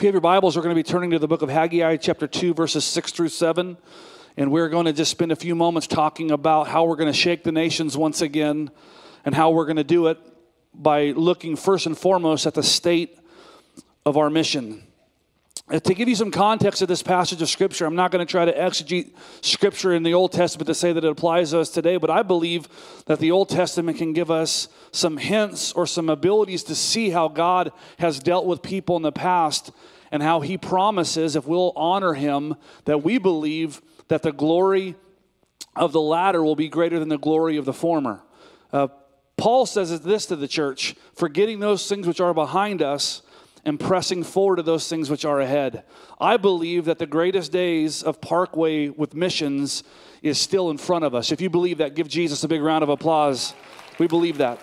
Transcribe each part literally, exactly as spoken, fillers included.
If you have your Bibles, we're going to be turning to the book of Haggai, chapter two, verses six through seven. And we're going to just spend a few moments talking about how we're going to shake the nations once again and how we're going to do it by looking first and foremost at the state of our mission. And to give you some context of this passage of Scripture, I'm not going to try to exegete Scripture in the Old Testament to say that it applies to us today, but I believe that the Old Testament can give us some hints or some abilities to see how God has dealt with people in the past and how He promises, if we'll honor Him, that we believe that the glory of the latter will be greater than the glory of the former. Uh, Paul says this to the church, forgetting those things which are behind us and pressing forward to those things which are ahead. I believe that the greatest days of Parkway with missions is still in front of us. If you believe that, give Jesus a big round of applause. We believe that.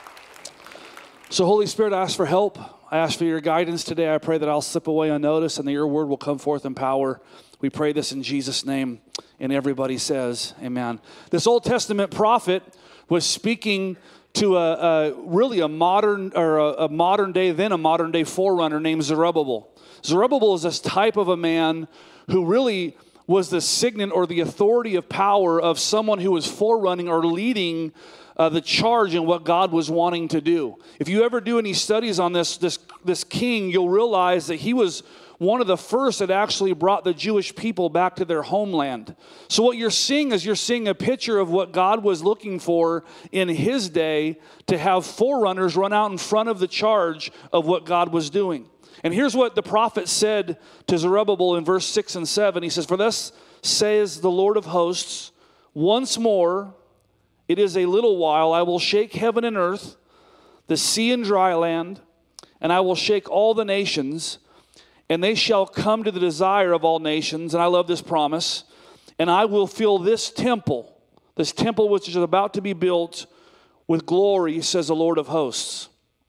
So Holy Spirit, I ask for help. I ask for your guidance today. I pray that I'll slip away unnoticed and that your word will come forth in power. We pray this in Jesus' name. And everybody says, amen. This Old Testament prophet was speaking to a, a really a modern or a, a modern day, then a modern day forerunner named Zerubbabel. Zerubbabel is this type of a man who really was the signet or the authority of power of someone who was forerunning or leading uh, the charge in what God was wanting to do. If you ever do any studies on this, this, this king, you'll realize that he was one of the first that actually brought the Jewish people back to their homeland. So what you're seeing is you're seeing a picture of what God was looking for in his day, to have forerunners run out in front of the charge of what God was doing. And here's what the prophet said to Zerubbabel in verse six and seven. He says, "For thus says the Lord of hosts, once more, it is a little while, I will shake heaven and earth, the sea and dry land, and I will shake all the nations, and they shall come to the desire of all nations." And I love this promise. "And I will fill this temple," this temple which is about to be built, "with glory, says the Lord of hosts.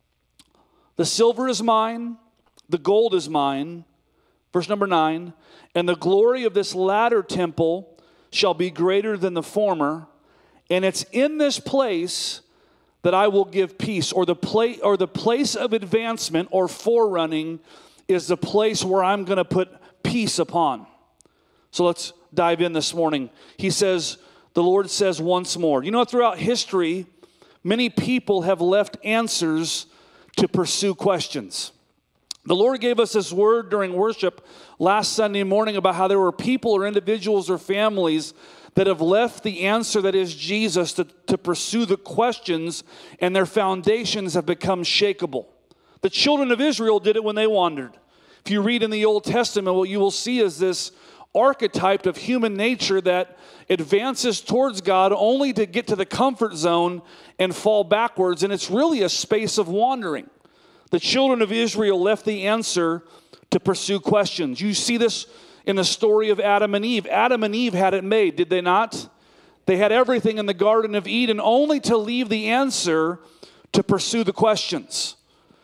The silver is mine, the gold is mine." Verse number nine. "And the glory of this latter temple shall be greater than the former. And it's in this place that I will give peace." Or the, pla- or the place of advancement or forerunning is the place where I'm going to put peace upon. So let's dive in this morning. He says, the Lord says once more. You know, throughout history, many people have left answers to pursue questions. The Lord gave us this word during worship last Sunday morning about how there were people or individuals or families that have left the answer that is Jesus to, to pursue the questions, and their foundations have become shakable. The children of Israel did it when they wandered. If you read in the Old Testament, what you will see is this archetype of human nature that advances towards God only to get to the comfort zone and fall backwards, and it's really a space of wandering. The children of Israel left the answer to pursue questions. You see this in the story of Adam and Eve. Adam and Eve had it made, did they not? They had everything in the Garden of Eden, only to leave the answer to pursue the questions.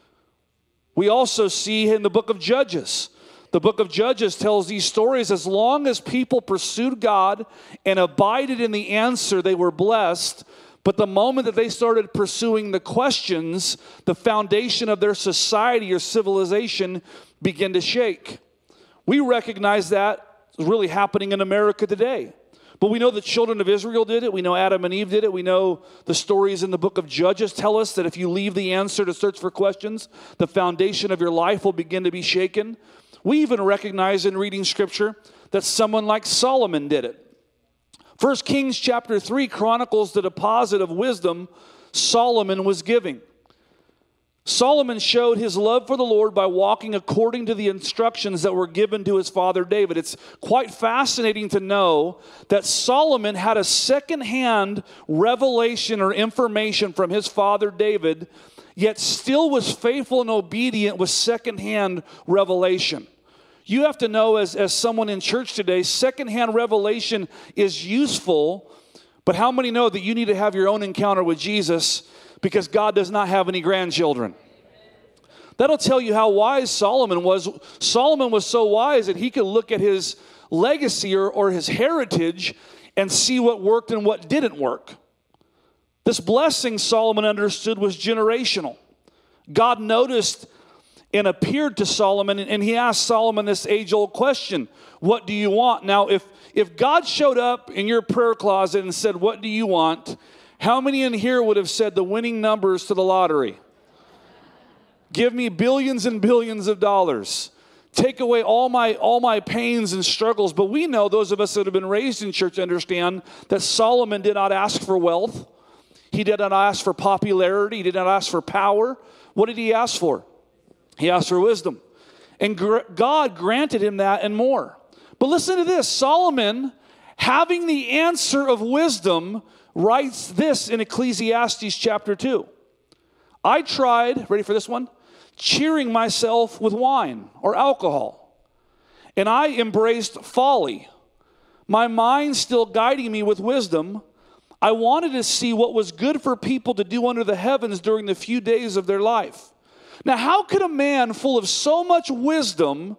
We also see in the book of Judges. The book of Judges tells these stories. As long as people pursued God and abided in the answer, they were blessed. But the moment that they started pursuing the questions, the foundation of their society or civilization began to shake. We recognize that is really happening in America today. But we know the children of Israel did it. We know Adam and Eve did it. We know the stories in the book of Judges tell us that if you leave the answer to search for questions, the foundation of your life will begin to be shaken. We even recognize in reading Scripture that someone like Solomon did it. First Kings chapter three chronicles the deposit of wisdom Solomon was giving. Solomon showed his love for the Lord by walking according to the instructions that were given to his father David. It's quite fascinating to know that Solomon had a second-hand revelation or information from his father David, yet still was faithful and obedient with second-hand revelation. You have to know, as, as someone in church today, second-hand revelation is useful, but how many know that you need to have your own encounter with Jesus, because God does not have any grandchildren? That'll tell you how wise Solomon was. Solomon was so wise that he could look at his legacy or, or his heritage and see what worked and what didn't work. This blessing, Solomon understood, was generational. God noticed and appeared to Solomon, and he asked Solomon this age-old question, what do you want? Now, if, if God showed up in your prayer closet and said, what do you want? How many in here would have said the winning numbers to the lottery? Give me billions and billions of dollars. Take away all my, all my pains and struggles. But we know, those of us that have been raised in church understand that Solomon did not ask for wealth. He did not ask for popularity. He did not ask for power. What did he ask for? He asked for wisdom. And gr- God granted him that and more. But listen to this. Solomon, having the answer of wisdom, writes this in Ecclesiastes chapter two. I tried, ready for this one? Cheering myself with wine or alcohol. And I embraced folly. My mind still guiding me with wisdom. I wanted to see what was good for people to do under the heavens during the few days of their life. Now, how could a man full of so much wisdom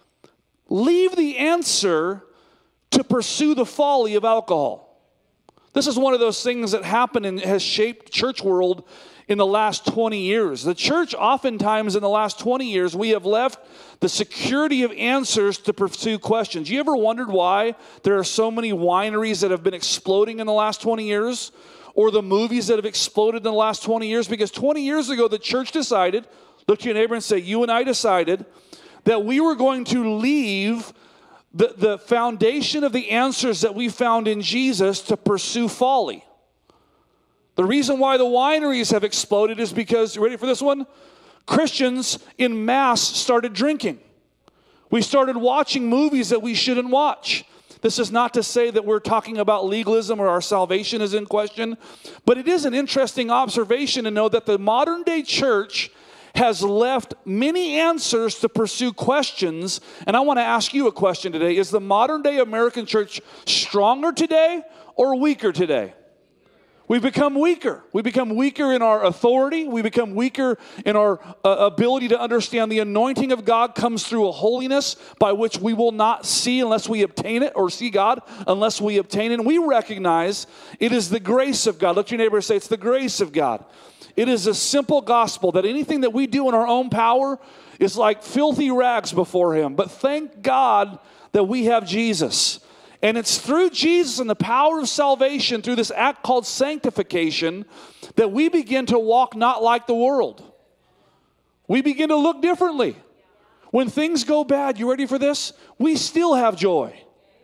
leave the answer to pursue the folly of alcohol? This is one of those things that happened and has shaped church world in the last twenty years. The church, oftentimes in the last twenty years, we have left the security of answers to pursue questions. You ever wondered why there are so many wineries that have been exploding in the last twenty years? Or the movies that have exploded in the last twenty years? Because twenty years ago, the church decided, look to your neighbor and say, you and I decided that we were going to leave the, the foundation of the answers that we found in Jesus to pursue folly. The reason why the wineries have exploded is because, you ready for this one? Christians in mass started drinking. We started watching movies that we shouldn't watch. This is not to say that we're talking about legalism or our salvation is in question, but it is an interesting observation to know that the modern day church has left many answers to pursue questions. And I want to ask you a question today. Is the modern day American church stronger today or weaker today? We become weaker. We become weaker in our authority. We become weaker in our uh, ability to understand the anointing of God comes through a holiness by which we will not see unless we obtain it, or see God unless we obtain it. And we recognize it is the grace of God. Look at your neighbor and say, it's the grace of God. It is a simple gospel that anything that we do in our own power is like filthy rags before Him. But thank God that we have Jesus. And it's through Jesus and the power of salvation, through this act called sanctification, that we begin to walk not like the world. We begin to look differently. When things go bad, you ready for this? We still have joy.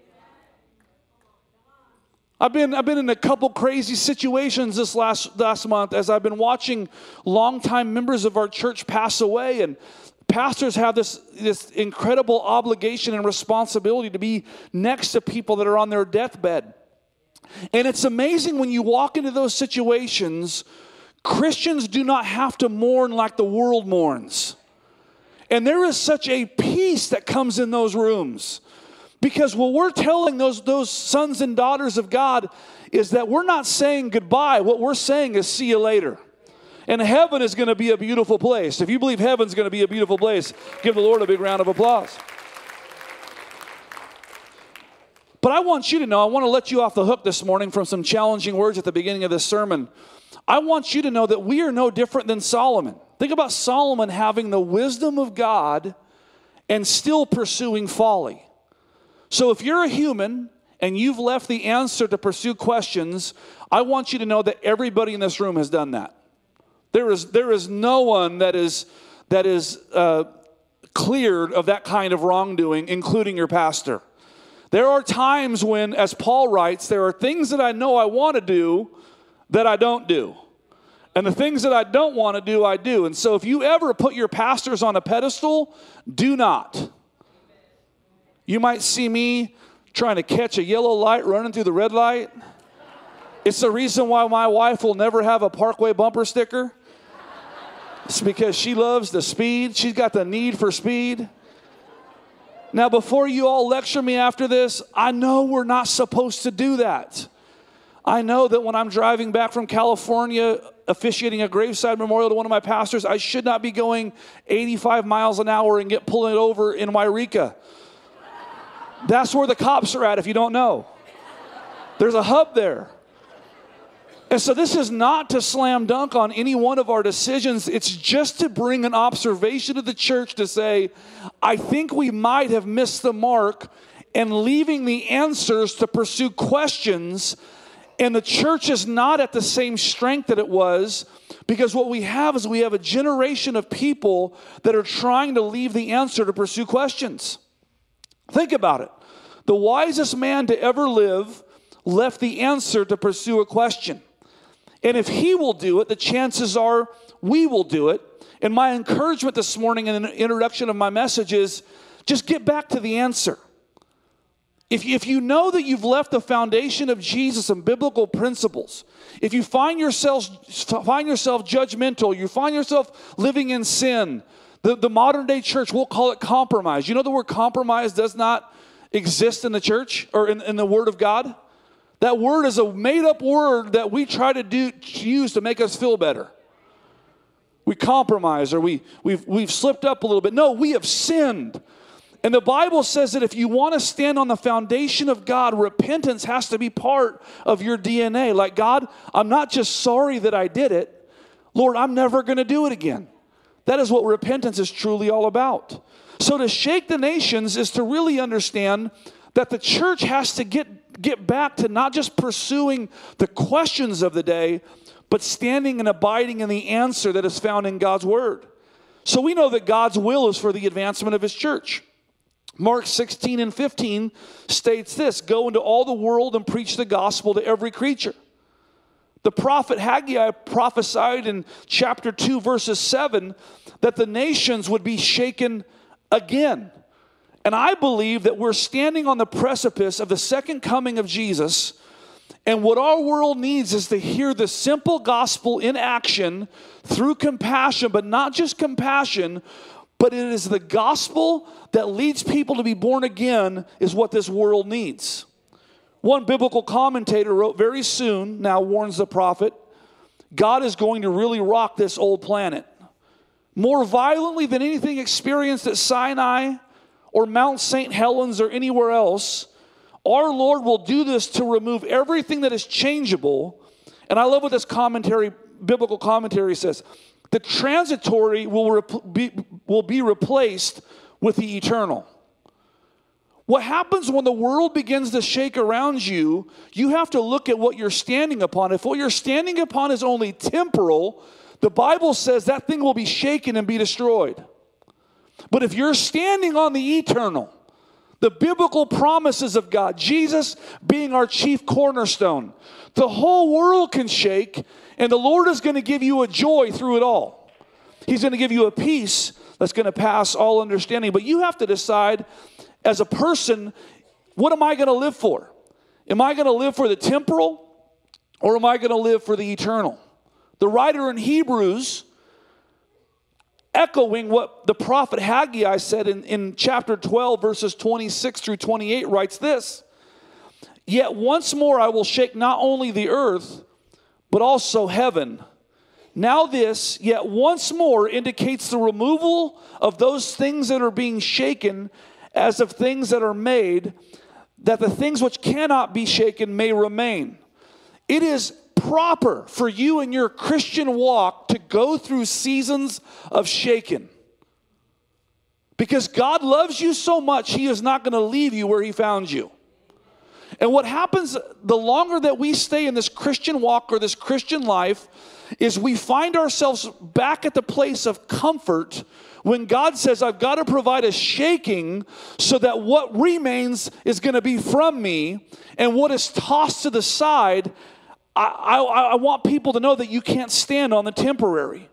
I've been, I've been in a couple crazy situations this last, last month as I've been watching longtime members of our church pass away, and pastors have this, this incredible obligation and responsibility to be next to people that are on their deathbed. And it's amazing when you walk into those situations, Christians do not have to mourn like the world mourns. And there is such a peace that comes in those rooms. Because what we're telling those, those sons and daughters of God is that we're not saying goodbye. What we're saying is see you later. And heaven is going to be a beautiful place. If you believe heaven's going to be a beautiful place, give the Lord a big round of applause. But I want you to know, I want to let you off the hook this morning from some challenging words at the beginning of this sermon. I want you to know that we are no different than Solomon. Think about Solomon having the wisdom of God and still pursuing folly. So if you're a human and you've left the answer to pursue questions, I want you to know that everybody in this room has done that. There is, there is no one that is, that is uh, cleared of that kind of wrongdoing, including your pastor. There are times when, as Paul writes, there are things that I know I want to do that I don't do. And the things that I don't want to do, I do. And so if you ever put your pastors on a pedestal, do not. You might see me trying to catch a yellow light running through the red light. It's the reason why my wife will never have a Parkway bumper sticker. It's because she loves the speed. She's got the need for speed. Now, before you all lecture me after this, I know we're not supposed to do that. I know that when I'm driving back from California, officiating a graveside memorial to one of my pastors, I should not be going eighty-five miles an hour and get pulled over in Wairika. That's where the cops are at if you don't know. There's a hub there. And so this is not to slam dunk on any one of our decisions. It's just to bring an observation to the church to say, I think we might have missed the mark and leaving the answers to pursue questions. And the church is not at the same strength that it was, because what we have is we have a generation of people that are trying to leave the answer to pursue questions. Think about it. The wisest man to ever live left the answer to pursue a question. And if he will do it, the chances are we will do it. And my encouragement this morning in the introduction of my message is just get back to the answer. If, if you know that you've left the foundation of Jesus and biblical principles, if you find yourself, find yourself judgmental, you find yourself living in sin, the, the modern day church, we'll call it compromise. You know the word compromise does not exist in the church or in, in the Word of God? That word is a made-up word that we try to do to use to make us feel better. We compromise or we, we've, we've slipped up a little bit. No, we have sinned. And the Bible says that if you want to stand on the foundation of God, repentance has to be part of your D N A. Like, God, I'm not just sorry that I did it. Lord, I'm never going to do it again. That is what repentance is truly all about. So to shake the nations is to really understand that the church has to get get back to not just pursuing the questions of the day, but standing and abiding in the answer that is found in God's Word. So we know that God's will is for the advancement of His church. Mark sixteen and fifteen states this, go into all the world and preach the gospel to every creature. The prophet Haggai prophesied in chapter two, verses seven, that the nations would be shaken again. And I believe that we're standing on the precipice of the second coming of Jesus. And what our world needs is to hear the simple gospel in action through compassion, but not just compassion, but it is the gospel that leads people to be born again is what this world needs. One biblical commentator wrote, very soon, now warns the prophet, God is going to really rock this old planet. More violently than anything experienced at Sinai or Mount Saint Helens or anywhere else, our Lord will do this to remove everything that is changeable. And I love what this commentary, biblical commentary says. The transitory will, rep- be, will be replaced with the eternal. What happens when the world begins to shake around you, you have to look at what you're standing upon. If what you're standing upon is only temporal, the Bible says that thing will be shaken and be destroyed. But if you're standing on the eternal, the biblical promises of God, Jesus being our chief cornerstone, the whole world can shake, and the Lord is going to give you a joy through it all. He's going to give you a peace that's going to pass all understanding. But you have to decide as a person, what am I going to live for? Am I going to live for the temporal, or am I going to live for the eternal? The writer in Hebrews, echoing what the prophet Haggai said in, in chapter twelve, verses twenty-six through twenty-eight, writes this, yet once more I will shake not only the earth, but also heaven. Now this, yet once more, indicates the removal of those things that are being shaken as of things that are made, that the things which cannot be shaken may remain. It is proper for you in your Christian walk to go through seasons of shaking. Because God loves you so much, He is not going to leave you where He found you. And what happens the longer that we stay in this Christian walk or this Christian life is we find ourselves back at the place of comfort when God says, I've got to provide a shaking so that what remains is going to be from me, and what is tossed to the side, I, I, I want people to know that you can't stand on the temporary.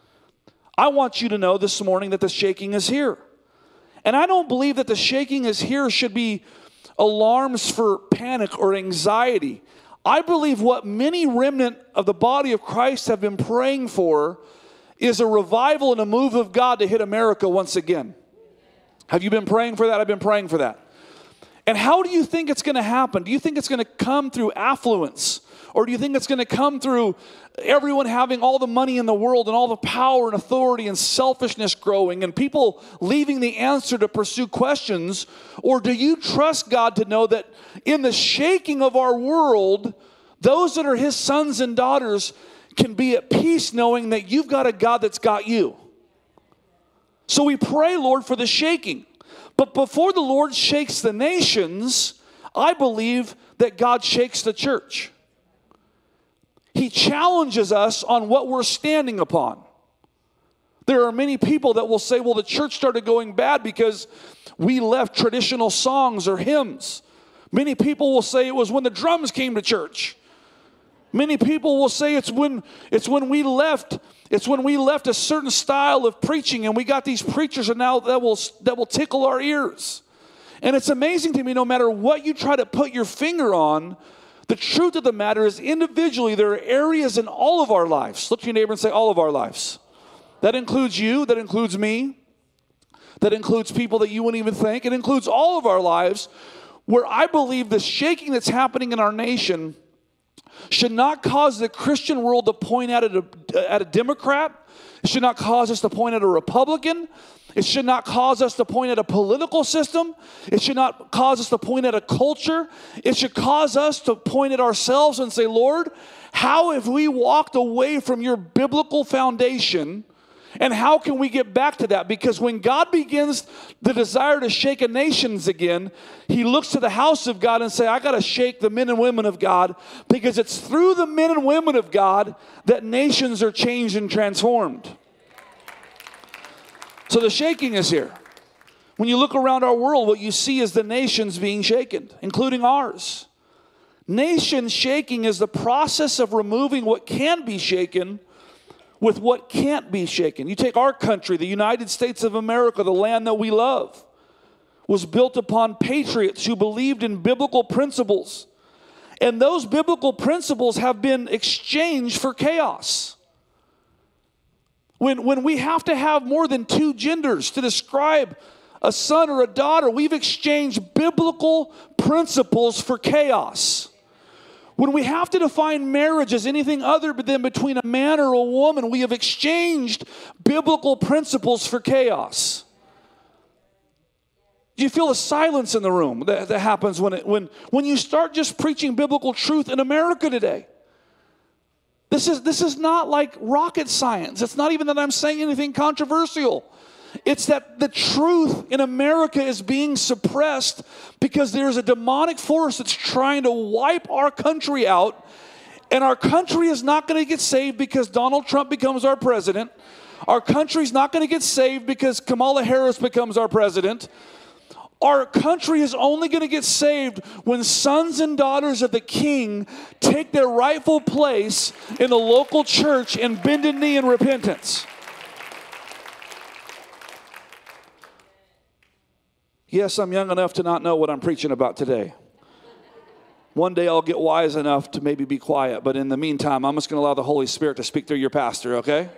I want you to know this morning that the shaking is here. And I don't believe that the shaking is here should be alarms for panic or anxiety. I believe what many remnant of the body of Christ have been praying for is a revival and a move of God to hit America once again. Have you been praying for that? I've been praying for that. And how do you think it's going to happen? Do you think it's going to come through affluence? Or do you think it's going to come through everyone having all the money in the world and all the power and authority and selfishness growing and people leaving the answer to pursue questions? Or do you trust God to know that in the shaking of our world, Those that are his sons and daughters can be at peace knowing that you've got a God that's got you. So we pray, Lord, for the shaking. But before the Lord shakes the nations, I believe that God shakes the church. He challenges us on what we're standing upon. There are many people that will say, well, the church started going bad because we left traditional songs or hymns. Many people will say it was when the drums came to church. Many people will say it's when it's when we left, it's when we left a certain style of preaching and we got these preachers and now that will that will tickle our ears. And it's amazing to me, no matter what you try to put your finger on, the truth of the matter is individually there are areas in all of our lives. Look to your neighbor and say, all of our lives. That includes you, that includes me, that includes people that you wouldn't even think. It includes all of our lives where I believe the shaking that's happening in our nation should not cause the Christian world to point at a, at a Democrat. It should not cause us to point at a Republican. It should not cause us to point at a political system. It should not cause us to point at a culture. It should cause us to point at ourselves and say, Lord, how have we walked away from your biblical foundation? And how can we get back to that? Because when God begins the desire to shake a nations again, he looks to the house of God and say, I got to shake the men and women of God, because it's through the men and women of God that nations are changed and transformed. So the shaking is here. When you look around our world, what you see is the nations being shaken, including ours. Nation shaking is the process of removing what can be shaken with what can't be shaken. You take our country, the United States of America, the land that we love, was built upon patriots who believed in biblical principles. And those biblical principles have been exchanged for chaos. When, when we have to have more than two genders to describe a son or a daughter, we've exchanged biblical principles for chaos. When we have to define marriage as anything other than between a man or a woman, we have exchanged biblical principles for chaos. Do you feel a silence in the room that, that happens when, it, when, when you start just preaching biblical truth in America today? This is, this is not like rocket science. It's not even that I'm saying anything controversial. It's that the truth in America is being suppressed because there's a demonic force that's trying to wipe our country out. And our country is not going to get saved because Donald Trump becomes our president. Our country's not going to get saved because Kamala Harris becomes our president. Our country is only going to get saved when sons and daughters of the King take their rightful place in the local church and bend a knee in repentance. Yes, I'm young enough to not know what I'm preaching about today. One day I'll get wise enough to maybe be quiet, but in the meantime, I'm just going to allow the Holy Spirit to speak through your pastor, okay?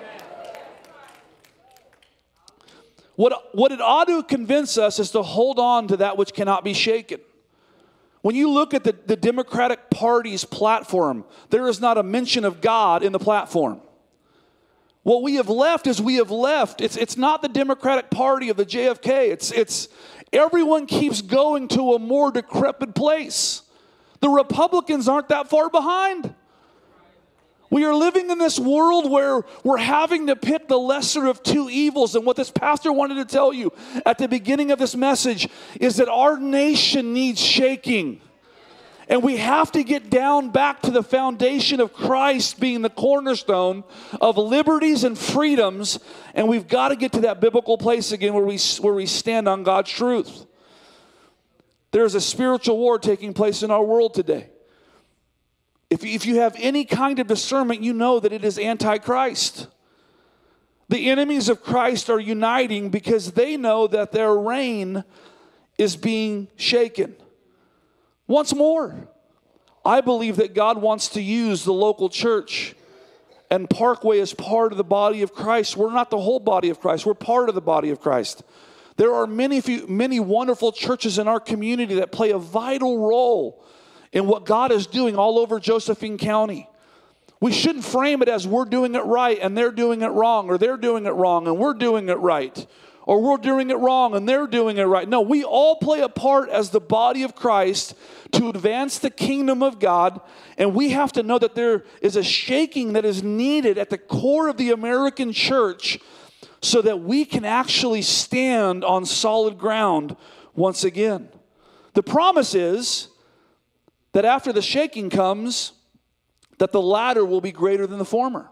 What, what it ought to convince us is to hold on to that which cannot be shaken. When you look at the, the Democratic Party's platform, there is not a mention of God in the platform. What we have left is we have left. It's, it's not the Democratic Party of the J F K. It's, it's everyone keeps going to a more decrepit place. The Republicans aren't that far behind. We are living in this world where we're having to pick the lesser of two evils. And what this pastor wanted to tell you at the beginning of this message is that our nation needs shaking. And we have to get down back to the foundation of Christ being the cornerstone of liberties and freedoms. And we've got to get to that biblical place again where we, where we stand on God's truth. There's a spiritual war taking place in our world today. If, if you have any kind of discernment, you know that it is anti-Christ. The enemies of Christ are uniting because they know that their reign is being shaken. Once more, I believe that God wants to use the local church and Parkway as part of the body of Christ. We're not the whole body of Christ. We're part of the body of Christ. There are many, few, many wonderful churches in our community that play a vital role in what God is doing all over Josephine County. We shouldn't frame it as we're doing it right and they're doing it wrong, or they're doing it wrong and we're doing it right. or we're doing it wrong and they're doing it right. No, we all play a part as the body of Christ to advance the kingdom of God, and we have to know that there is a shaking that is needed at the core of the American church so that we can actually stand on solid ground once again. The promise is that after the shaking comes, that the latter will be greater than the former.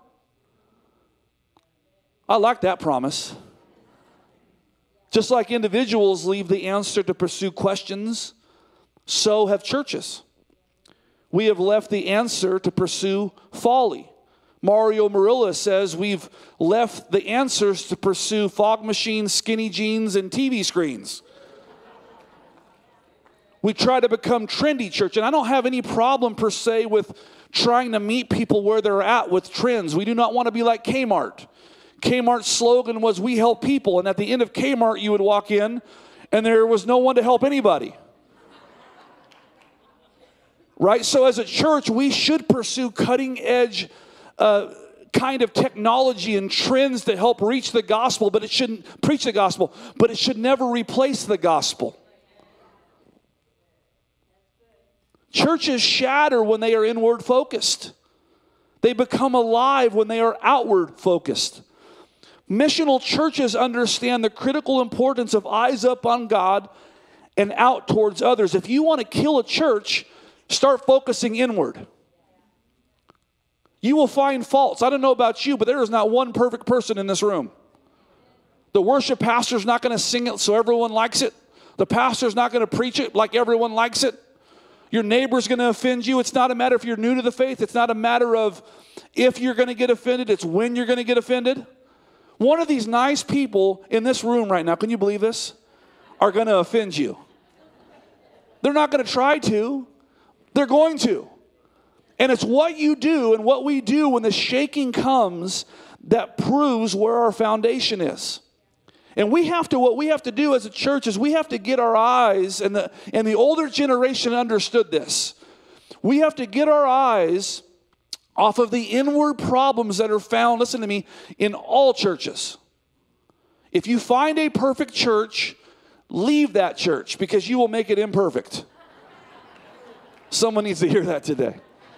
I like that promise. Just like individuals leave the answer to pursue questions, so have churches. We have left the answer to pursue folly. Mario Murillo says we've left the answers to pursue fog machines, skinny jeans, and T V screens. We try to become trendy church, and I don't have any problem per se with trying to meet people where they're at with trends. We do not want to be like Kmart. Kmart's slogan was, "We help people," and at the end of Kmart, you would walk in, and there was no one to help anybody. Right? So as a church, we should pursue cutting-edge uh, kind of technology and trends that help reach the gospel, but it shouldn't preach the gospel, but it should never replace the gospel. Churches shatter when they are inward focused. They become alive when they are outward focused. Missional churches understand the critical importance of eyes up on God and out towards others. If you want to kill a church, start focusing inward. You will find faults. I don't know about you, but there is not one perfect person in this room. The worship pastor's not going to sing it so everyone likes it. The pastor's not going to preach it like everyone likes it. Your neighbor's going to offend you. It's not a matter if you're new to the faith. It's not a matter of if you're going to get offended. It's when you're going to get offended. One of these nice people in this room right now, can you believe this, are going to offend you. They're not going to try to. They're going to. And it's what you do and what we do when the shaking comes that proves where our foundation is. And we have to, what we have to do as a church is we have to get our eyes, and the, and the older generation understood this. We have to get our eyes off of the inward problems that are found, listen to me, in all churches. If you find a perfect church, leave that church because you will make it imperfect. Someone needs to hear that today.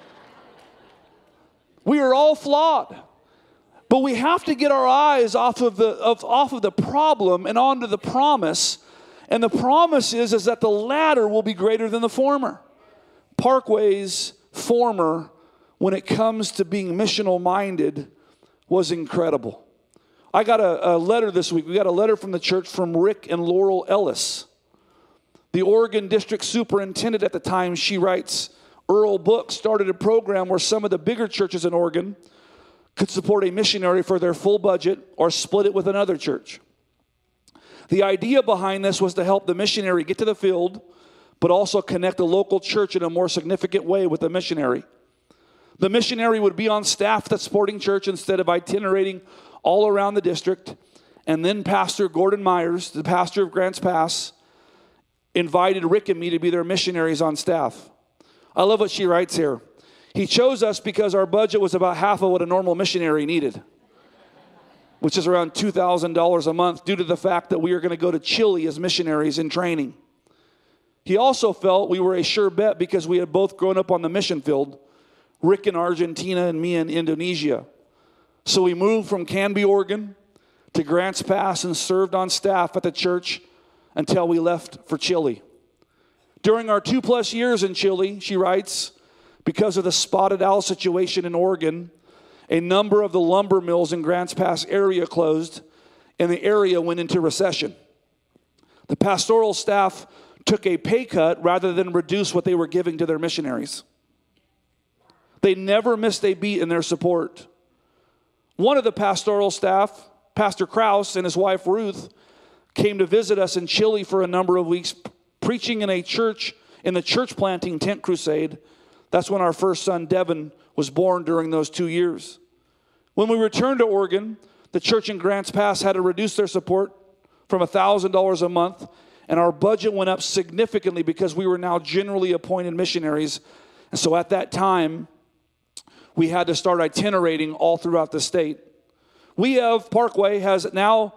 We are all flawed. But we have to get our eyes off of the of, off of the problem and onto the promise. And the promise is, is that the latter will be greater than the former. Parkway's former, when it comes to being missional minded, was incredible. I got a, a letter this week. We got a letter from the church from Rick and Laurel Ellis. The Oregon district superintendent at the time, she writes, Earl Book started a program where some of the bigger churches in Oregon could support a missionary for their full budget or split it with another church. The idea behind this was to help the missionary get to the field, but also connect the local church in a more significant way with the missionary. The missionary would be on staff at the supporting church instead of itinerating all around the district. And then Pastor Gordon Myers, the pastor of Grants Pass, invited Rick and me to be their missionaries on staff. I love what she writes here. He chose us because our budget was about half of what a normal missionary needed, which is around two thousand dollars a month due to the fact that we are going to go to Chile as missionaries in training. He also felt we were a sure bet because we had both grown up on the mission field, Rick in Argentina and me in Indonesia. So we moved from Canby, Oregon to Grants Pass and served on staff at the church until we left for Chile. During our two plus years in Chile, she writes, because of the spotted owl situation in Oregon, a number of the lumber mills in Grants Pass area closed, and the area went into recession. The pastoral staff took a pay cut rather than reduce what they were giving to their missionaries. They never missed a beat in their support. One of the pastoral staff, Pastor Krause and his wife Ruth, came to visit us in Chile for a number of weeks, preaching in a church, in the church planting tent crusade. That's when our first son, Devin, was born during those two years. When we returned to Oregon, the church in Grants Pass had to reduce their support from one thousand dollars a month, and our budget went up significantly because we were now generally appointed missionaries. And so at that time, we had to start itinerating all throughout the state. We have, Parkway has now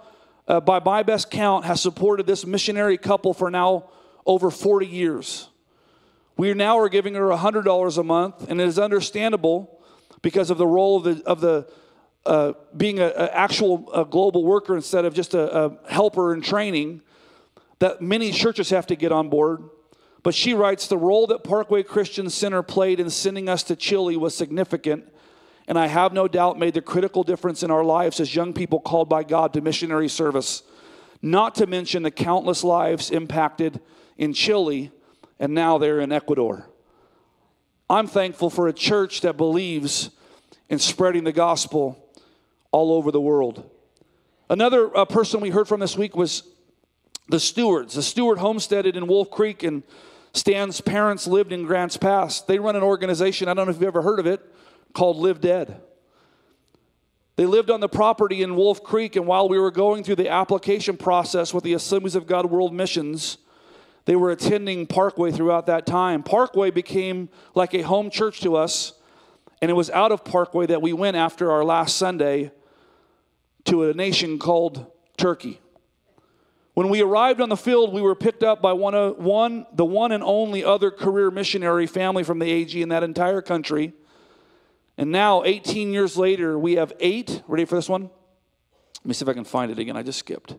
uh, by my best count, has supported this missionary couple for now over forty years. We now are giving her one hundred dollars a month, and it is understandable because of the role of the, of the uh, being an actual a global worker instead of just a, a helper in training, that many churches have to get on board. But she writes, the role that Parkway Christian Center played in sending us to Chile was significant, and I have no doubt made the critical difference in our lives as young people called by God to missionary service, not to mention the countless lives impacted in Chile, and now they're in Ecuador. I'm thankful for a church that believes in spreading the gospel all over the world. Another uh, person we heard from this week was the Stewards. The Steward homesteaded in Wolf Creek, and Stan's parents lived in Grants Pass. They run an organization, I don't know if you've ever heard of it, called Live Dead. They lived on the property in Wolf Creek, and while we were going through the application process with the Assemblies of God World Missions, they were attending Parkway throughout that time. Parkway became like a home church to us, and it was out of Parkway that we went after our last Sunday to a nation called Turkey. When we arrived on the field, we were picked up by one, of, one, the one and only other career missionary family from the A G in that entire country. And now, eighteen years later, we have eight. Ready for this one? Let me see if I can find it again. I just skipped.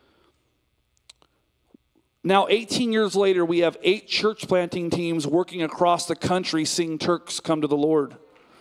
Now, eighteen years later, we have eight church planting teams working across the country seeing Turks come to the Lord.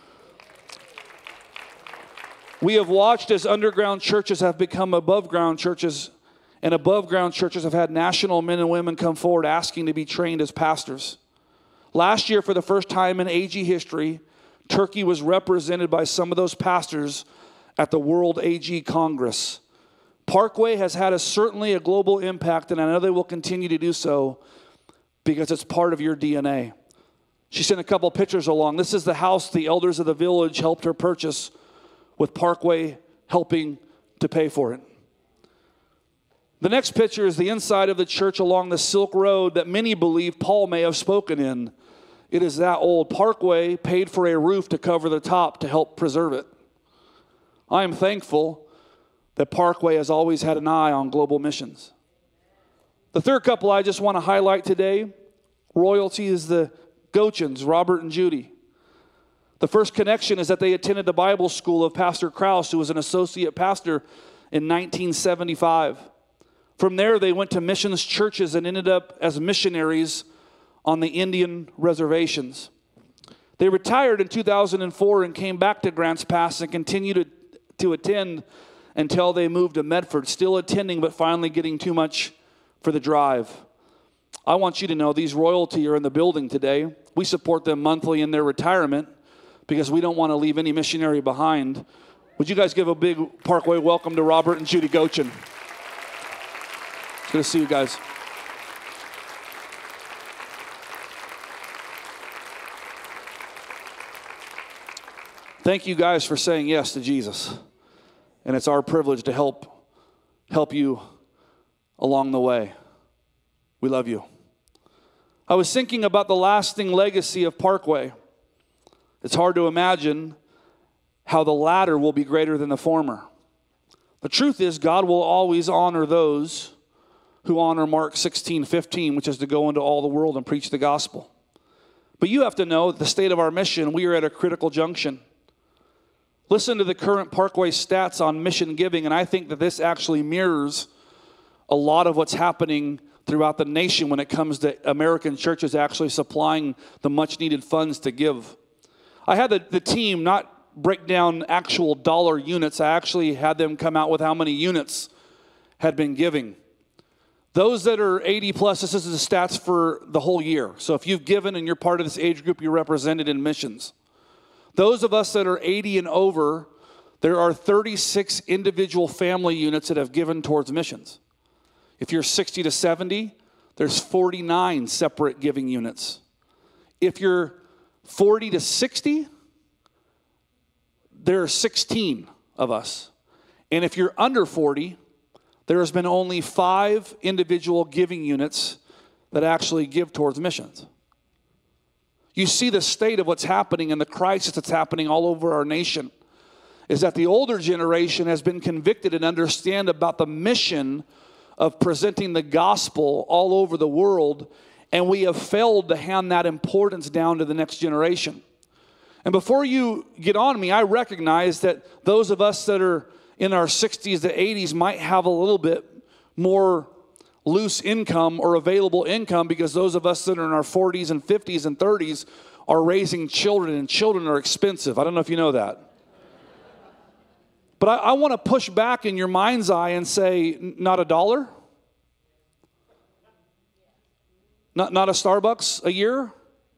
We have watched as underground churches have become above ground churches, and above ground churches have had national men and women come forward asking to be trained as pastors. Last year, for the first time in A G history, Turkey was represented by some of those pastors at the World A G Congress. Parkway has had a, certainly a global impact, and I know they will continue to do so because it's part of your D N A. She sent a couple pictures along. This is the house the elders of the village helped her purchase, with Parkway helping to pay for it. The next picture is the inside of the church along the Silk Road that many believe Paul may have spoken in. It is that old. Parkway paid for a roof to cover the top to help preserve it. I am thankful that Parkway has always had an eye on global missions. The third couple I just want to highlight today, royalty, is the Gochins, Robert and Judy. The first connection is that they attended the Bible school of Pastor Krause, who was an associate pastor in nineteen seventy-five. From there, they went to missions churches and ended up as missionaries on the Indian reservations. They retired in two thousand four and came back to Grants Pass and continued to, to attend until they moved to Medford, still attending but finally getting too much for the drive. I want you to know these royalty are in the building today. We support them monthly in their retirement because we don't want to leave any missionary behind. Would you guys give a big Parkway welcome to Robert and Judy Gochin? It's good to see you guys. Thank you guys for saying yes to Jesus. And it's our privilege to help help you along the way. We love you. I was thinking about the lasting legacy of Parkway. It's hard to imagine how the latter will be greater than the former. The truth is, God will always honor those who honor Mark sixteen fifteen, which is to go into all the world and preach the gospel. But you have to know that the state of our mission, we are at a critical junction. Listen to the current Parkway stats on mission giving, and I think that this actually mirrors a lot of what's happening throughout the nation when it comes to American churches actually supplying the much-needed funds to give. I had the, the team not break down actual dollar units. I actually had them come out with how many units had been giving. Those that are eighty plus, this is the stats for the whole year. So if you've given and you're part of this age group, you're represented in missions. Those of us that are eighty and over, there are thirty-six individual family units that have given towards missions. If you're sixty to seventy, there's forty-nine separate giving units. If you're forty to sixty, there are sixteen of us. And if you're under forty, there has been only five individual giving units that actually give towards missions. You see the state of what's happening and the crisis that's happening all over our nation. is that the older generation has been convicted and understand about the mission of presenting the gospel all over the world, and we have failed to hand that importance down to the next generation. And before you get on me, I recognize that those of us that are in our sixties to eighties might have a little bit more loose income or available income, because those of us that are in our forties and fifties and thirties are raising children, and children are expensive. I don't know if you know that. But I, I want to push back in your mind's eye and say, not a dollar? Not, not a Starbucks a year?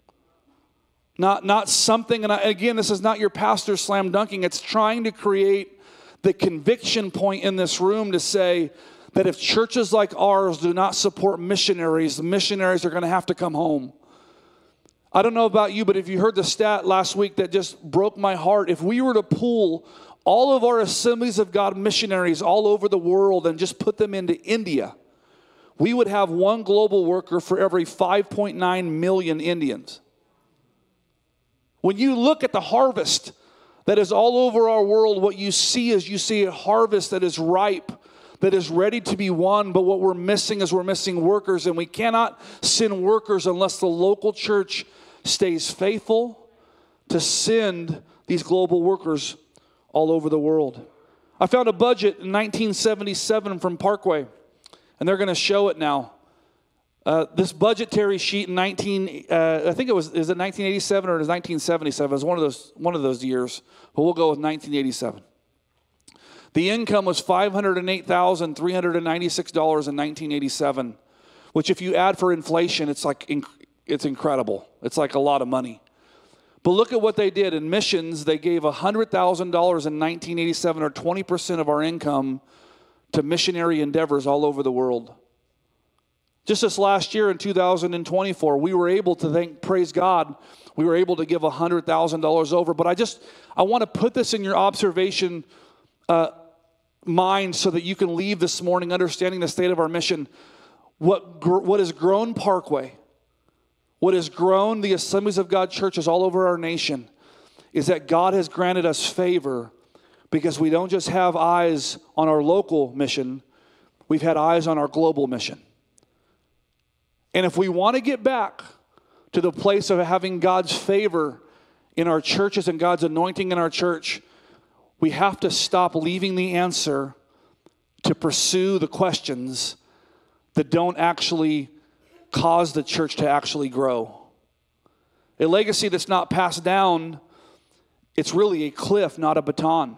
Not, not something, and I, again, this is not your pastor slam dunking. It's trying to create the conviction point in this room to say that if churches like ours do not support missionaries, the missionaries are going to have to come home. I don't know about you, but if you heard the stat last week that just broke my heart, if we were to pool all of our Assemblies of God missionaries all over the world and just put them into India, we would have one global worker for every five point nine million Indians. When you look at the harvest that is all over our world, what you see is you see a harvest that is ripe, that is ready to be won, but what we're missing is we're missing workers, and we cannot send workers unless the local church stays faithful to send these global workers all over the world. I found a budget in nineteen seventy-seven from Parkway, and they're going to show it now. Uh, this budgetary sheet in nineteen, uh, I think it was, is it nineteen eighty-seven or it was nineteen seventy-seven? It was one of those one of those years, but we'll go with nineteen eighty-seven. The income was five hundred eight thousand three hundred ninety-six dollars in nineteen eighty-seven, which if you add for inflation, it's like inc- it's incredible. It's like a lot of money. But look at what they did. In missions, they gave one hundred thousand dollars in nineteen eighty-seven, or twenty percent of our income, to missionary endeavors all over the world. Just this last year in two thousand twenty-four, we were able to thank, praise God, we were able to give one hundred thousand dollars over. But I just, I want to put this in your observation uh, mind so that you can leave this morning understanding the state of our mission. What, gr- what has grown Parkway, what has grown the Assemblies of God churches all over our nation, is that God has granted us favor, because we don't just have eyes on our local mission, we've had eyes on our global mission. And if we want to get back to the place of having God's favor in our churches and God's anointing in our church, we have to stop leaving the answer to pursue the questions that don't actually cause the church to actually grow. A legacy that's not passed down, it's really a cliff, not a baton.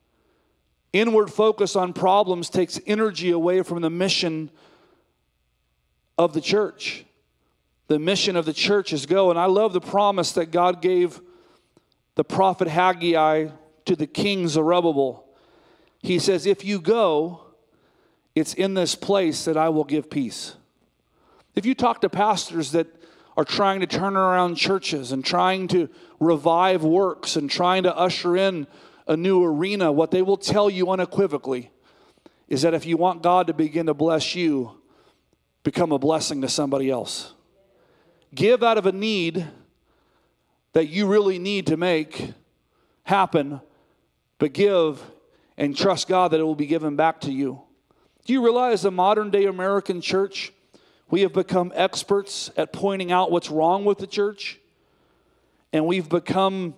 Inward focus on problems takes energy away from the mission of the church. The mission of the church is go. And I love the promise that God gave the prophet Haggai to the king Zerubbabel. He says, if you go, it's in this place that I will give peace. If you talk to pastors that are trying to turn around churches and trying to revive works and trying to usher in a new arena, what they will tell you unequivocally is that if you want God to begin to bless you, become a blessing to somebody else. Give out of a need that you really need to make happen, but give and trust God that it will be given back to you. Do you realize the modern day American church, we have become experts at pointing out what's wrong with the church, and we've become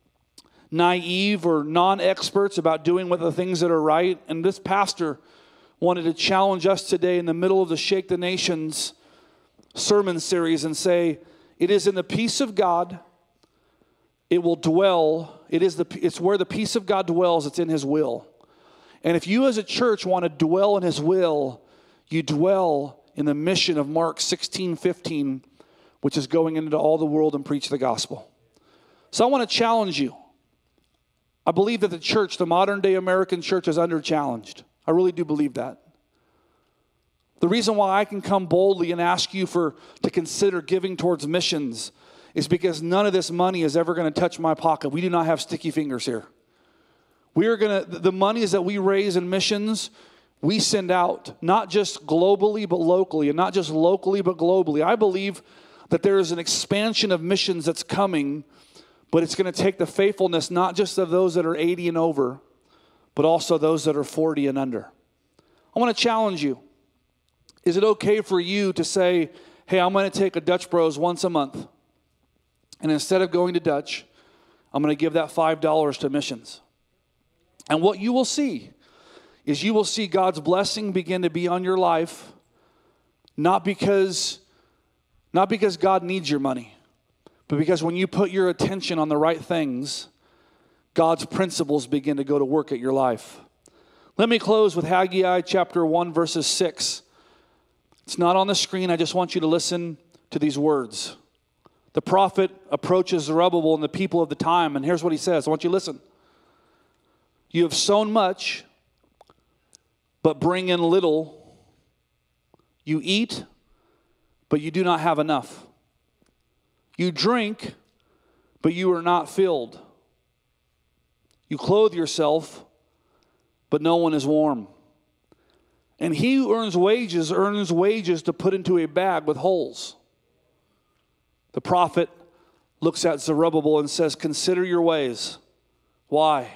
naive or non-experts about doing what the things that are right. And this pastor wanted to challenge us today in the middle of the Shake the Nations sermon series and say, it is in the peace of God, it will dwell, it is the, it's where the peace of God dwells, it's in His will. And if you as a church want to dwell in His will, you dwell in the mission of Mark sixteen fifteen, which is going into all the world and preach the gospel. So I want to challenge you. I believe that the church, the modern day American church, is under challenged. I really do believe that. The reason why I can come boldly and ask you for to consider giving towards missions is because none of this money is ever going to touch my pocket. We do not have sticky fingers here. We are going to, the monies that we raise in missions, we send out, not just globally, but locally, and not just locally, but globally. I believe that there is an expansion of missions that's coming, but it's going to take the faithfulness, not just of those that are eighty and over, but also those that are forty and under. I want to challenge you. Is it okay for you to say, hey, I'm going to take a Dutch Bros once a month, and instead of going to Dutch, I'm going to give that five dollars to missions? And what you will see is you will see God's blessing begin to be on your life, not because, not because God needs your money, but because when you put your attention on the right things, God's principles begin to go to work at your life. Let me close with Haggai chapter one, verses six. It's not on the screen. I just want you to listen to these words. The prophet approaches Zerubbabel and the people of the time, and here's what he says. I want you to listen. You have sown much, but bring in little. You eat, but you do not have enough. You drink, but you are not filled. You clothe yourself, but no one is warm. And he who earns wages, earns wages to put into a bag with holes. The prophet looks at Zerubbabel and says, consider your ways. Why?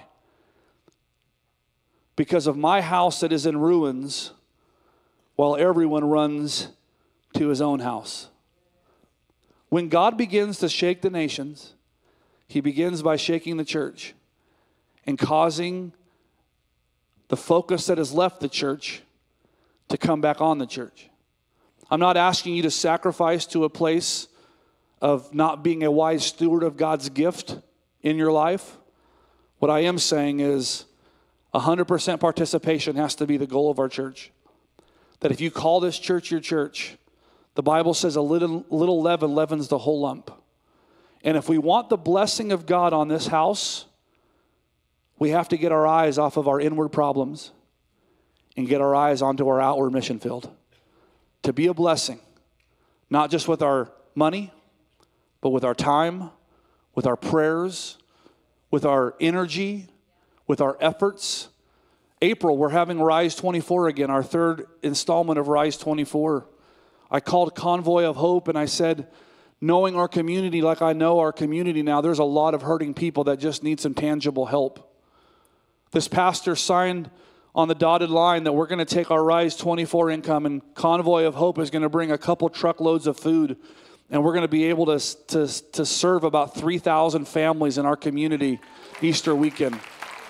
Because of my house that is in ruins, while everyone runs to his own house. When God begins to shake the nations, he begins by shaking the church and causing the focus that has left the church to come back on the church. I'm not asking you to sacrifice to a place of not being a wise steward of God's gift in your life. What I am saying is one hundred percent participation has to be the goal of our church. That if you call this church your church, the Bible says a little, little leaven leavens the whole lump. And if we want the blessing of God on this house, we have to get our eyes off of our inward problems and get our eyes onto our outward mission field. To be a blessing, not just with our money, but with our time, with our prayers, with our energy, with our efforts. April, we're having Rise twenty-four again, our third installment of Rise twenty-four. I called Convoy of Hope and I said, knowing our community like I know our community now, there's a lot of hurting people that just need some tangible help. This pastor signed on the dotted line that we're going to take our Rise twenty-four income, and Convoy of Hope is going to bring a couple truckloads of food, and we're going to be able to, to, to serve about three thousand families in our community Easter weekend.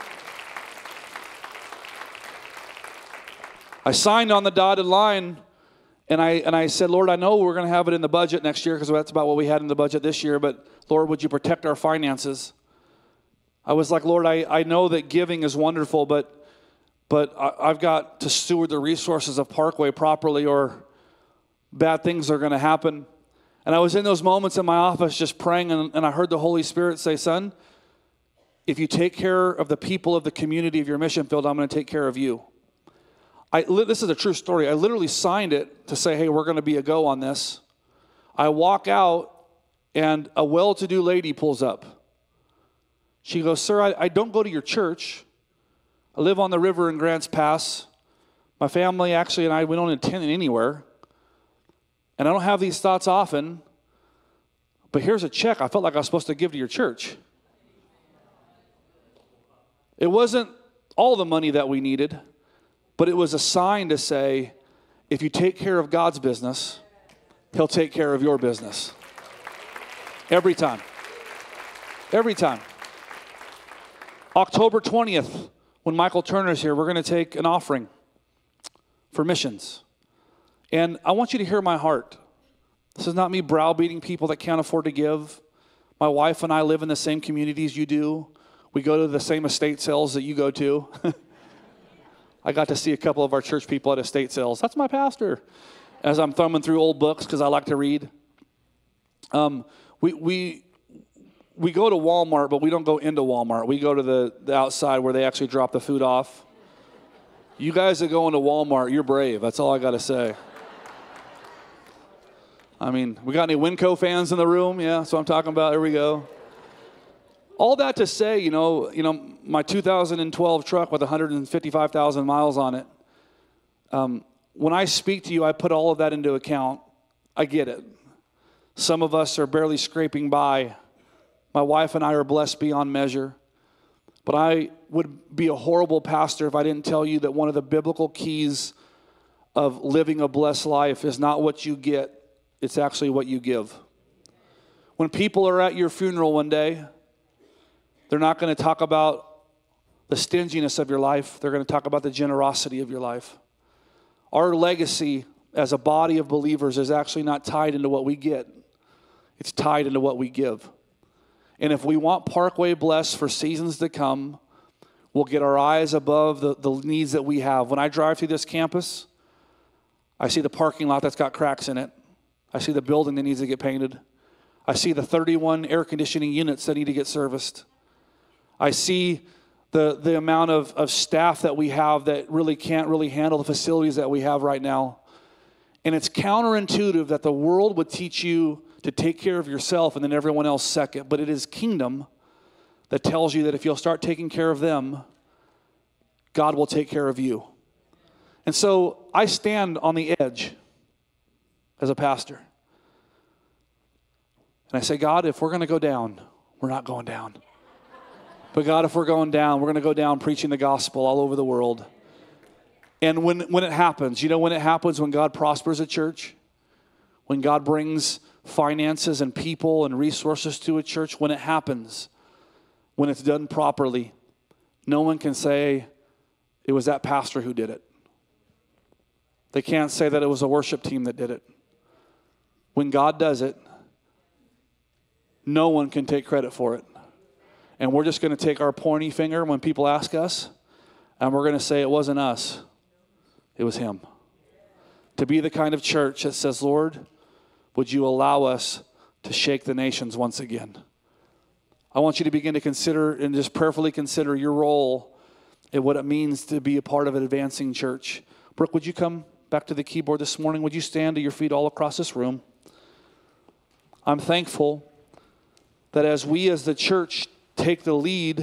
I signed on the dotted line, and I, and I said, Lord, I know we're going to have it in the budget next year because that's about what we had in the budget this year, but Lord, would you protect our finances? I was like, Lord, I, I know that giving is wonderful, but but I, I've got to steward the resources of Parkway properly or bad things are going to happen. And I was in those moments in my office just praying, and, and I heard the Holy Spirit say, son, if you take care of the people of the community of your mission field, I'm going to take care of you. I, this is a true story. I literally signed it to say, hey, we're going to be a go on this. I walk out, and a well-to-do lady pulls up. She goes, sir, I, I don't go to your church. I live on the river in Grants Pass. My family actually and I, we don't attend anywhere. And I don't have these thoughts often. But here's a check I felt like I was supposed to give to your church. It wasn't all the money that we needed, but it was a sign to say, if you take care of God's business, he'll take care of your business. Every time. Every time. October twentieth, when Michael Turner's here, we're going to take an offering for missions. And I want you to hear my heart. This is not me browbeating people that can't afford to give. My wife and I live in the same communities you do. We go to the same estate sales that you go to. I got to see a couple of our church people at estate sales. That's my pastor. As I'm thumbing through old books because I like to read. Um, we we we go to Walmart, but we don't go into Walmart. We go to the, the outside where they actually drop the food off. You guys that go into Walmart, you're brave. That's all I got to say. I mean, we got any Winco fans in the room? Yeah, that's what I'm talking about. Here we go. All that to say, you know, you know, my two thousand twelve truck with one hundred fifty-five thousand miles on it, um, when I speak to you, I put all of that into account. I get it. Some of us are barely scraping by. My wife and I are blessed beyond measure. But I would be a horrible pastor if I didn't tell you that one of the biblical keys of living a blessed life is not what you get, it's actually what you give. When people are at your funeral one day, they're not going to talk about the stinginess of your life. They're going to talk about the generosity of your life. Our legacy as a body of believers is actually not tied into what we get. It's tied into what we give. And if we want Parkway blessed for seasons to come, we'll get our eyes above the, the needs that we have. When I drive through this campus, I see the parking lot that's got cracks in it. I see the building that needs to get painted. I see the thirty-one air conditioning units that need to get serviced. I see the, the amount of, of staff that we have that really can't really handle the facilities that we have right now. And it's counterintuitive that the world would teach you to take care of yourself and then everyone else second. But it is kingdom that tells you that if you'll start taking care of them, God will take care of you. And so I stand on the edge as a pastor. And I say, God, if we're going to go down, we're not going down. But God, if we're going down, we're going to go down preaching the gospel all over the world. And when, when it happens, you know when it happens, when God prospers a church, when God brings finances and people and resources to a church, when it happens, when it's done properly, no one can say it was that pastor who did it. They can't say that it was a worship team that did it. When God does it, no one can take credit for it. And we're just going to take our pointy finger when people ask us, and we're going to say it wasn't us. It was him. To be the kind of church that says, Lord, would you allow us to shake the nations once again? I want you to begin to consider and just prayerfully consider your role and what it means to be a part of an advancing church. Brooke, would you come back to the keyboard this morning? Would you stand to your feet all across this room? I'm thankful that as we as the church take the lead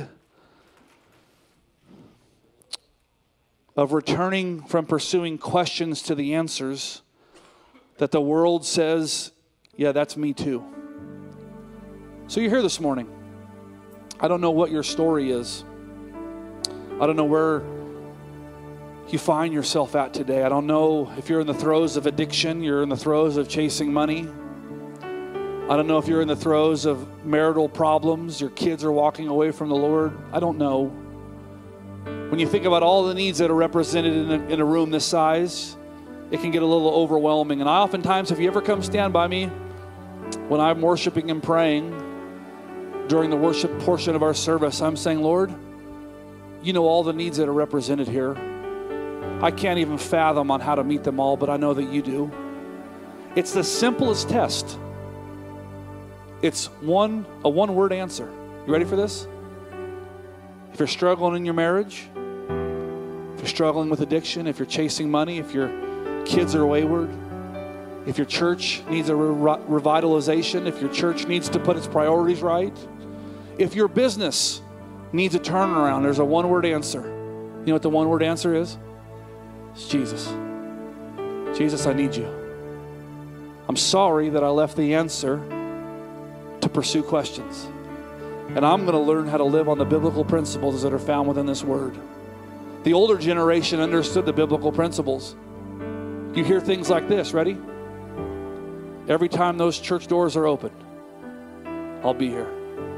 of returning from pursuing questions to the answers, that the world says, yeah, that's me too. So you're here this morning. I don't know what your story is. I don't know where you find yourself at today. I don't know if you're in the throes of addiction, you're in the throes of chasing money. I don't know if you're in the throes of marital problems, your kids are walking away from the Lord. I don't know. When you think about all the needs that are represented in a, in a room this size, it can get a little overwhelming. And I oftentimes, if you ever come stand by me when I'm worshiping and praying during the worship portion of our service, I'm saying, Lord, you know all the needs that are represented here. I can't even fathom on how to meet them all, but I know that you do. It's the simplest test. It's one a one-word answer. You ready for this? If you're struggling in your marriage, if you're struggling with addiction, if you're chasing money, if your kids are wayward, if your church needs a re- revitalization, if your church needs to put its priorities right, if your business needs a turnaround, there's a one-word answer. You know what the one-word answer is? It's Jesus. Jesus, I need you. I'm sorry that I left the answer to pursue questions. And I'm going to learn how to live on the biblical principles that are found within this word. The older generation understood the biblical principles. You hear things like this, ready? Every time those church doors are open, I'll be here.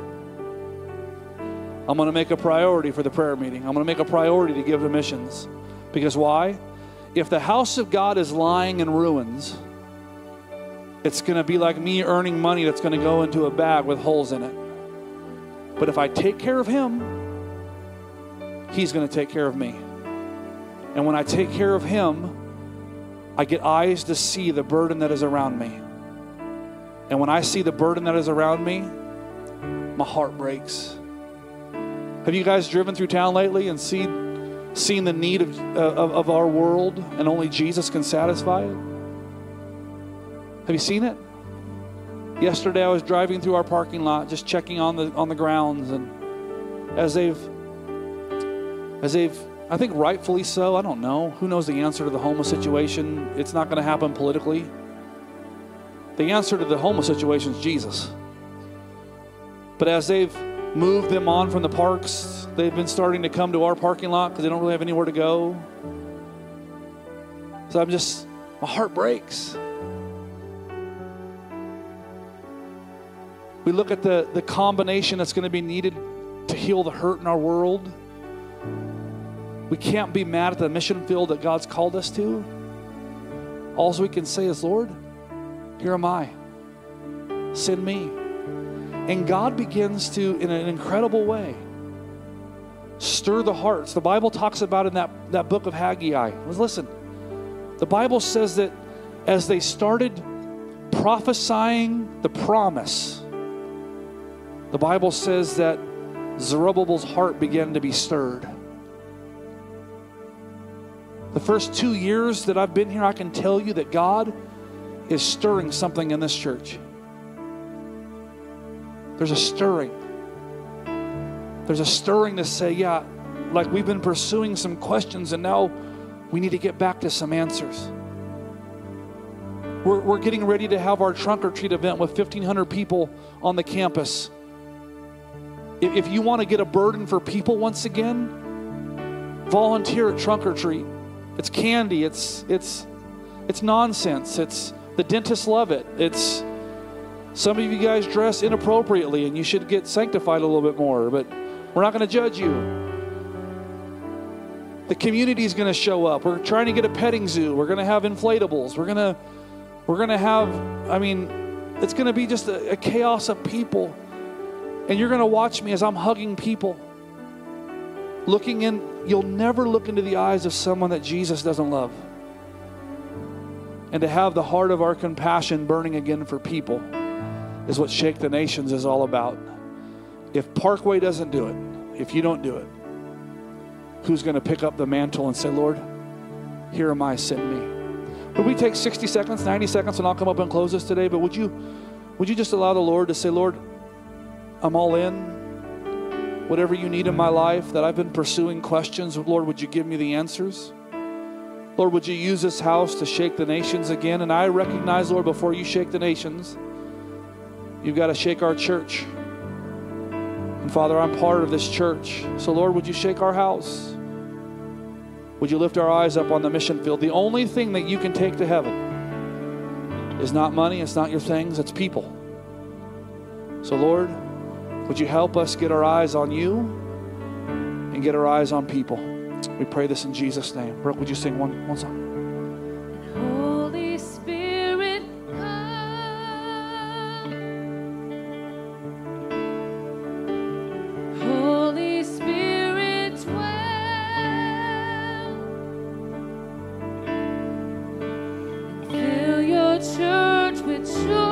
I'm going to make a priority for the prayer meeting. I'm going to make a priority to give to missions. Because why? If the house of God is lying in ruins, it's going to be like me earning money that's going to go into a bag with holes in it. But if I take care of him, he's going to take care of me. And when I take care of him, I get eyes to see the burden that is around me. And when I see the burden that is around me, my heart breaks. Have you guys driven through town lately and see, seen the need of, of, of our world and only Jesus can satisfy it? Have you seen it? Yesterday I was driving through our parking lot, just checking on the on the grounds, and as they've, as they've, I think rightfully so, I don't know, who knows the answer to the homeless situation? It's not going to happen politically. The answer to the homeless situation is Jesus. But as they've moved them on from the parks. They've been starting to come to our parking lot because they don't really have anywhere to go. So I'm just, my heart breaks. We look at the, the combination that's going to be needed to heal the hurt in our world. We can't be mad at the mission field that God's called us to. All we can say is, Lord, here am I. Send me. And God begins to, in an incredible way, stir the hearts. The Bible talks about in that, that book of Haggai. Listen, the Bible says that as they started prophesying the promise, the Bible says that Zerubbabel's heart began to be stirred. The first two years that I've been here, I can tell you that God is stirring something in this church. There's a stirring. There's a stirring to say, yeah, like we've been pursuing some questions and now we need to get back to some answers. We're, we're getting ready to have our trunk or treat event with fifteen hundred people on the campus. If, if you want to get a burden for people once again, volunteer at trunk or treat. It's candy. It's it's it's nonsense. It's the dentists love it. It's some of you guys dress inappropriately and you should get sanctified a little bit more, but we're not going to judge you. The community is going to show up. We're trying to get a petting zoo. We're going to have inflatables. We're going to we're going to have, I mean, it's going to be just a, a chaos of people. And you're going to watch me as I'm hugging people. Looking in, you'll never look into the eyes of someone that Jesus doesn't love. And to have the heart of our compassion burning again for people is what Shake the Nations is all about. If Parkway doesn't do it, if you don't do it, who's going to pick up the mantle and say, Lord, here am I, send me. Would we take sixty seconds, ninety seconds, and I'll come up and close this today, but would you, would you just allow the Lord to say, Lord, I'm all in. Whatever you need in my life that I've been pursuing questions, Lord, would you give me the answers? Lord, would you use this house to shake the nations again? And I recognize, Lord, before you shake the nations, you've got to shake our church. And Father, I'm part of this church. So Lord, would you shake our house? Would you lift our eyes up on the mission field? The only thing that you can take to heaven is not money, it's not your things, it's people. So Lord, would you help us get our eyes on you and get our eyes on people? We pray this in Jesus' name. Brooke, would you sing one, one song? Holy Spirit, come. Holy Spirit, dwell. And fill your church with joy.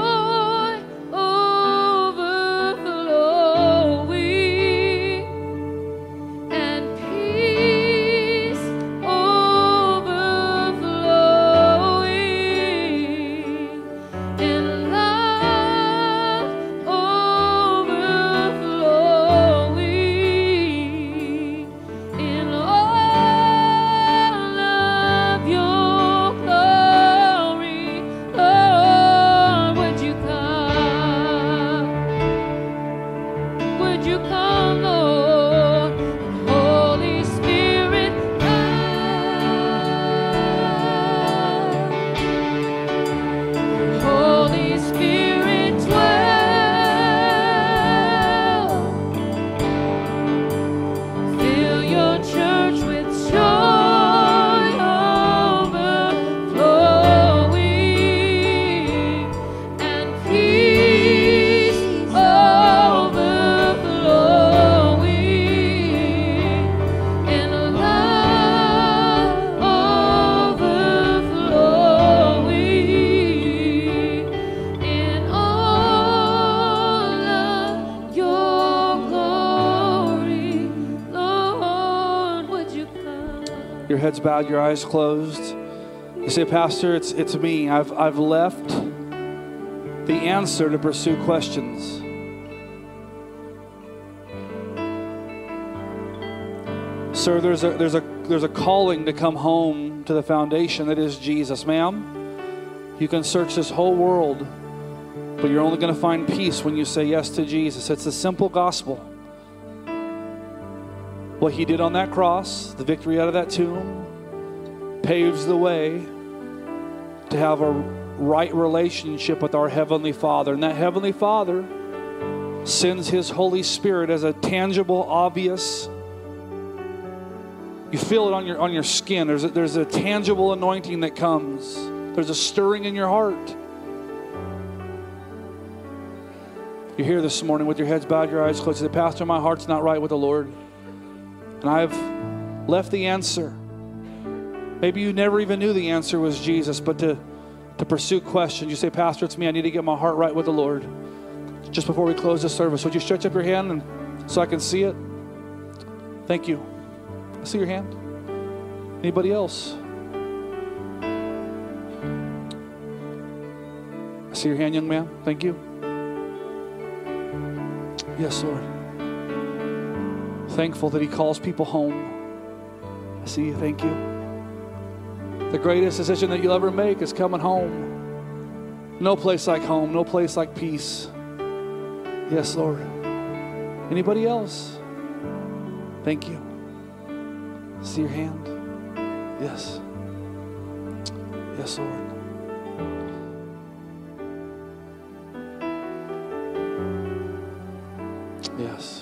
Your heads bowed, your eyes closed. You say, Pastor, it's it's me. I've I've left the answer to pursue questions. Sir, there's a there's a there's a calling to come home to the foundation that is Jesus. Ma'am, you can search this whole world, but you're only going to find peace when you say yes to Jesus. It's a simple gospel. What he did on that cross, the victory out of that tomb, paves the way to have a right relationship with our Heavenly Father. And that Heavenly Father sends His Holy Spirit as a tangible, obvious, you feel it on your on your skin. There's a, there's a tangible anointing that comes. There's a stirring in your heart. You're here this morning with your heads bowed, your eyes closed. You say, Pastor, my heart's not right with the Lord. And I've left the answer. Maybe you never even knew the answer was Jesus, but to, to pursue questions, you say, Pastor, it's me. I need to get my heart right with the Lord. Just before we close the service, would you stretch up your hand and so I can see it? Thank you. I see your hand. Anybody else? I see your hand, young man. Thank you. Yes, Lord. Thankful that He calls people home. I see you. Thank you. The greatest decision that you'll ever make is coming home. No place like home. No place like peace. Yes, Lord. Anybody else? Thank you. See your hand? Yes. Yes, Lord. Yes.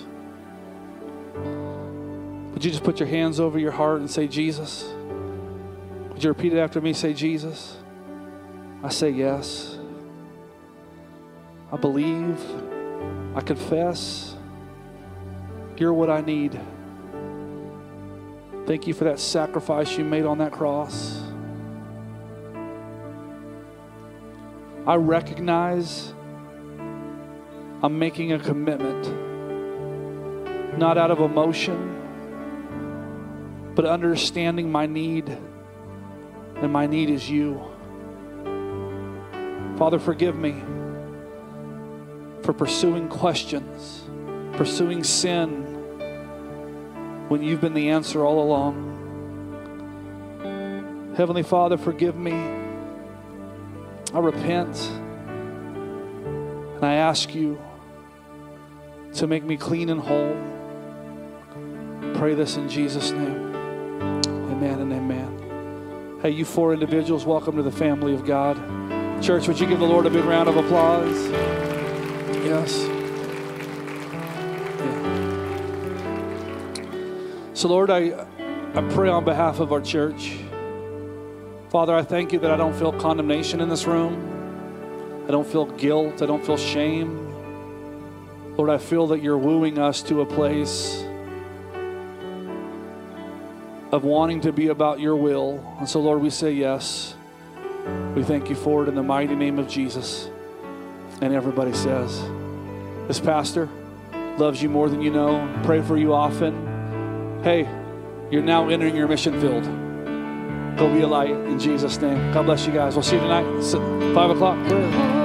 Would you just put your hands over your heart and say, Jesus? Would you repeat it after me? Say, Jesus. I say yes. I believe. I confess. You're what I need. Thank you for that sacrifice you made on that cross. I recognize I'm making a commitment, not out of emotion, but understanding my need, and my need is you. Father, forgive me for pursuing questions, pursuing sin, when you've been the answer all along. Heavenly Father, forgive me. I repent. And I ask you to make me clean and whole. Pray this in Jesus' name. Amen and amen. Hey, you four individuals, welcome to the family of God. Church, would you give the Lord a big round of applause? Yes. So, Lord, I, I pray on behalf of our church. Father, I thank you that I don't feel condemnation in this room. I don't feel guilt. I don't feel shame. Lord, I feel that you're wooing us to a place of wanting to be about your will. And so, Lord, we say yes. We thank you for it in the mighty name of Jesus. And everybody says, this pastor loves you more than you know. Pray for you often. Hey, you're now entering your mission field. Go be a light in Jesus' name. God bless you guys. We'll see you tonight. five o'clock prayer.